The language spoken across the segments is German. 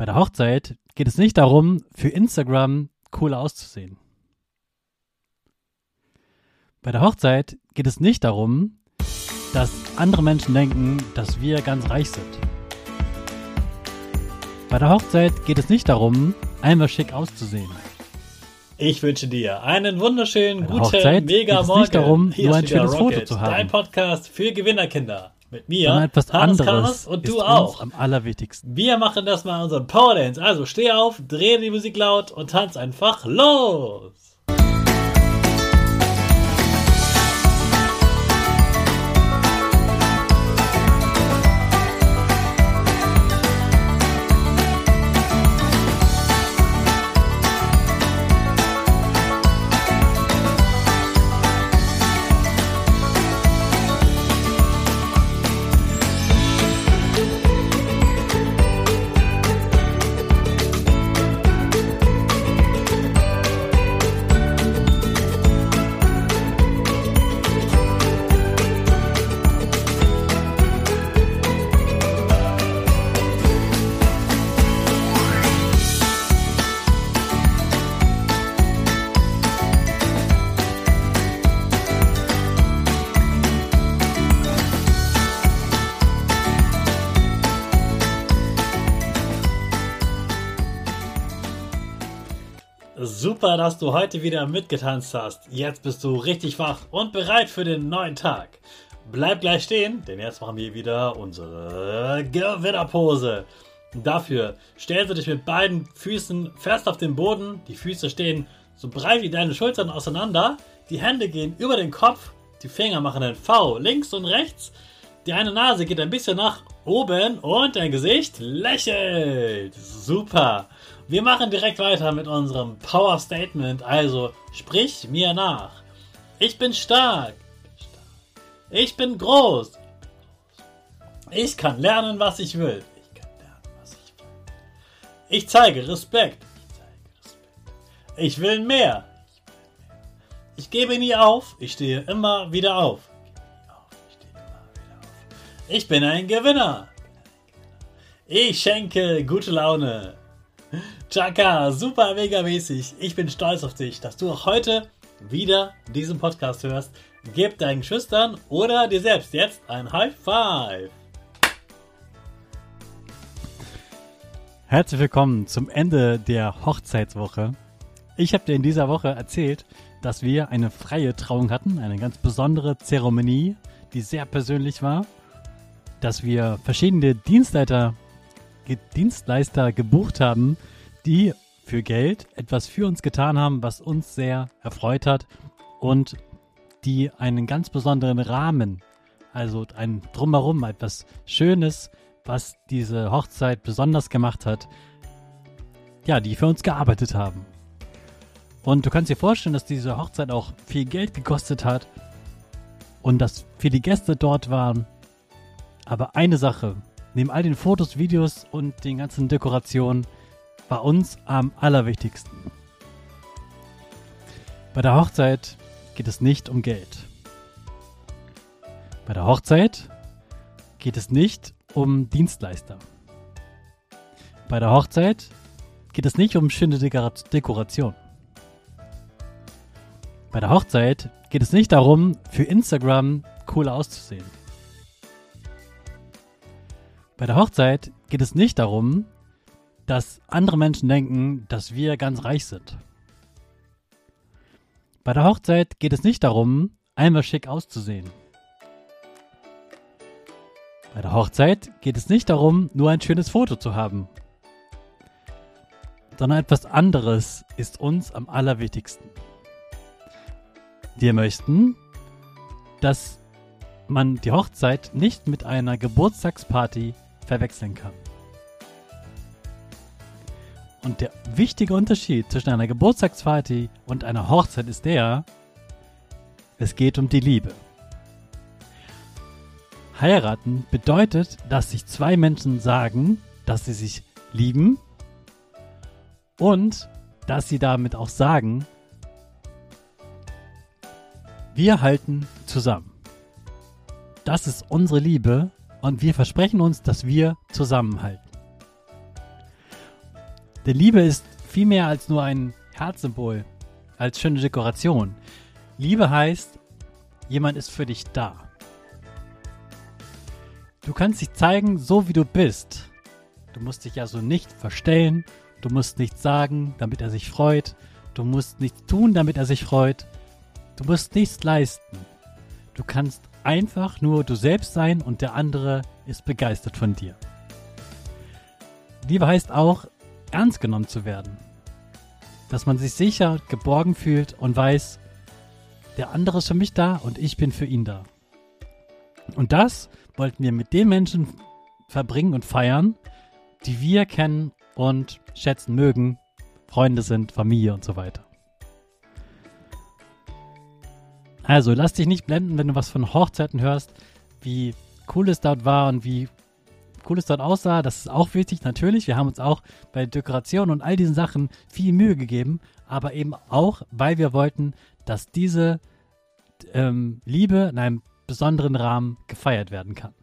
Bei der Hochzeit geht es nicht darum, für Instagram cool auszusehen. Bei der Hochzeit geht es nicht darum, dass andere Menschen denken, dass wir ganz reich sind. Bei der Hochzeit geht es nicht darum, einmal schick auszusehen. Ich wünsche dir einen wunderschönen, Bei der Hochzeit guten, mega geht es Morgen. nicht darum, Hier nur ist ein wieder schönes Foto Rocket, zu haben. dein Podcast für Gewinnerkinder. Mit mir, Sondern etwas Hannes anderes Karnes und ist du uns auch. am allerwichtigsten. Wir machen das mal unseren Powerdance. Also steh auf, dreh die Musik laut und tanz einfach los. Super, dass du heute wieder mitgetanzt hast. Jetzt bist du richtig wach und bereit für den neuen Tag. Bleib gleich stehen, denn jetzt machen wir wieder unsere Gewinnerpose. Dafür stellst du dich mit beiden Füßen fest auf den Boden. Die Füße stehen so breit wie deine Schultern auseinander. Die Hände gehen über den Kopf. Die Finger machen ein V links und rechts. Die eine Nase geht ein bisschen nach oben und dein Gesicht lächelt. Super. Wir machen direkt weiter mit unserem Power Statement. Also sprich mir nach. Ich bin stark. Ich bin groß. Ich kann lernen, was ich will. Ich zeige Respekt. Ich will mehr. Ich gebe nie auf. Ich stehe immer wieder auf. Ich bin ein Gewinner. Ich schenke gute Laune. Chaka, super mega mäßig. Ich bin stolz auf dich, dass du auch heute wieder diesen Podcast hörst. Gib deinen Geschwistern oder dir selbst jetzt ein High Five. Herzlich willkommen zum Ende der Hochzeitswoche. Ich habe dir in dieser Woche erzählt, dass wir eine freie Trauung hatten, eine ganz besondere Zeremonie, die sehr persönlich war, dass wir verschiedene Dienstleister gebucht haben, die für Geld etwas für uns getan haben, was uns sehr erfreut hat und die einen ganz besonderen Rahmen, also ein Drumherum, etwas Schönes, was diese Hochzeit besonders gemacht hat, ja, die für uns gearbeitet haben. Und du kannst dir vorstellen, dass diese Hochzeit auch viel Geld gekostet hat und dass viele Gäste dort waren. Aber eine Sache, neben all den Fotos, Videos und den ganzen Dekorationen, war uns am allerwichtigsten. Bei der Hochzeit geht es nicht um Geld. Bei der Hochzeit geht es nicht um Dienstleister. Bei der Hochzeit geht es nicht um schöne Dekoration. Bei der Hochzeit geht es nicht darum, für Instagram cool auszusehen. Bei der Hochzeit geht es nicht darum, dass andere Menschen denken, dass wir ganz reich sind. Bei der Hochzeit geht es nicht darum, einmal schick auszusehen. Bei der Hochzeit geht es nicht darum, nur ein schönes Foto zu haben. Sondern etwas anderes ist uns am allerwichtigsten. Wir möchten, dass man die Hochzeit nicht mit einer Geburtstagsparty verwechseln kann. Und der wichtige Unterschied zwischen einer Geburtstagsparty und einer Hochzeit ist es geht um die Liebe. Heiraten bedeutet, dass sich zwei Menschen sagen, dass sie sich lieben und dass sie damit auch sagen, wir halten zusammen. Das ist unsere Liebe und wir versprechen uns, dass wir zusammenhalten. Denn Liebe ist viel mehr als nur ein Herzsymbol, als schöne Dekoration. Liebe heißt, jemand ist für dich da. Du kannst dich zeigen, so wie du bist. Du musst dich also nicht verstellen, du musst nichts sagen, damit er sich freut, du musst nichts tun, damit er sich freut, du musst nichts leisten. Du kannst einfach nur du selbst sein und der andere ist begeistert von dir. Liebe heißt auch, ernst genommen zu werden. Dass man sich sicher, geborgen fühlt und weiß, der andere ist für mich da und ich bin für ihn da. Und das wollten wir mit den Menschen verbringen und feiern, die wir kennen und schätzen mögen, Freunde sind, Familie und so weiter. Also lass dich nicht blenden, wenn du was von Hochzeiten hörst, wie cool es dort war und wie cool es dort aussah. Das ist auch wichtig, natürlich. Wir haben uns auch bei Dekoration und all diesen Sachen viel Mühe gegeben, aber eben auch, weil wir wollten, dass diese Liebe in einem besonderen Rahmen gefeiert werden kann.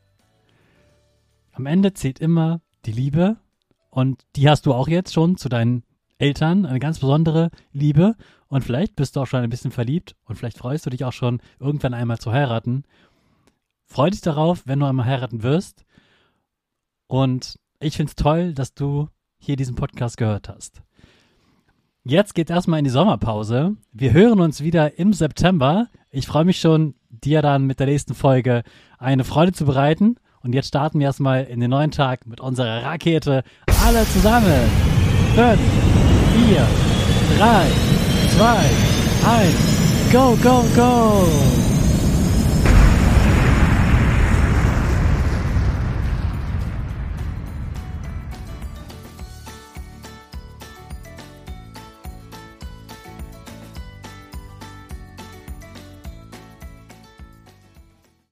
Am Ende zählt immer die Liebe und die hast du auch jetzt schon zu deinen Eltern, eine ganz besondere Liebe und vielleicht bist du auch schon ein bisschen verliebt und vielleicht freust du dich auch schon, irgendwann einmal zu heiraten. Freu dich darauf, wenn du einmal heiraten wirst und ich finde es toll, dass du hier diesen Podcast gehört hast. Jetzt geht's erstmal in die Sommerpause. Wir hören uns wieder im September. Ich freue mich schon, dir dann mit der nächsten Folge eine Freude zu bereiten. Und jetzt starten wir erstmal in den neuen Tag mit unserer Rakete. Alle zusammen. 5, 4, 3, 2, 1. Go, go, go!